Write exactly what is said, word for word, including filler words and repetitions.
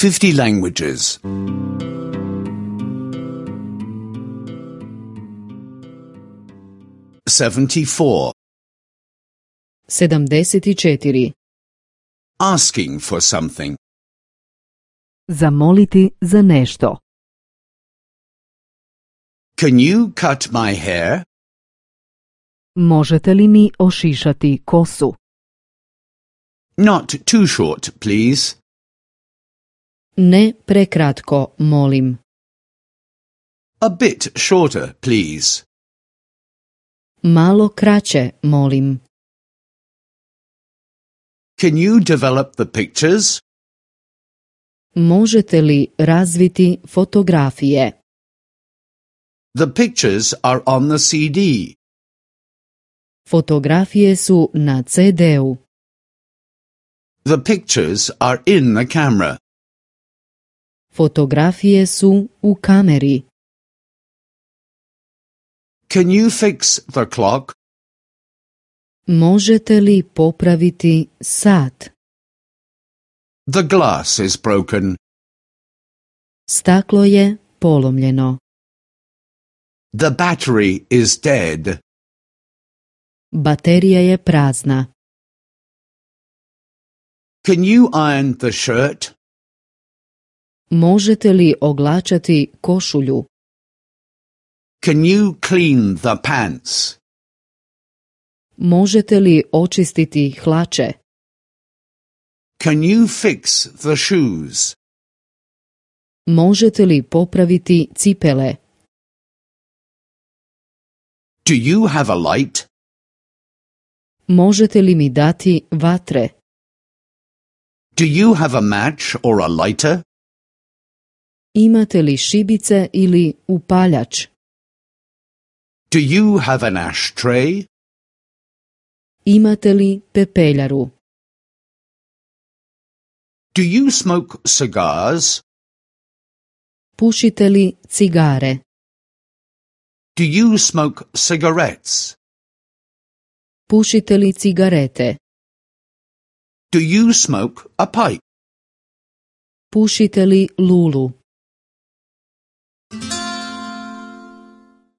fifty languages. seventy-four. sedamdeset četiri. Asking for something. Zamoliti za nešto. Can you cut my hair? Možete li mi ošišati kosu? Not too short, please. Ne prekratko, molim. A bit shorter, please. Malo kraće, molim. Can you develop the pictures? Možete li razviti fotografije? The pictures are on the C D. Fotografije su na ce de-u. The pictures are in the camera. Fotografije su u kameri. Can you fix the clock? Možete li popraviti sat? The glass is broken. Staklo je polomljeno. The battery is dead. Baterija je prazna. Can you iron the shirt? Možete li oglačati košulju? Can you clean the pants? Možete li očistiti hlače? Can you fix the shoes? Možete li popraviti cipele? Do you have a light? Možete li mi dati vatre? Do you have a match or a lighter? Imate li šibice ili upaljač? Do you have an ashtray? Imate li pepeljaru? Do you smoke cigars? Pušite li cigare? Do you smoke cigarettes? Pušite li cigarete? Do you smoke a pipe? Pušite li lulu?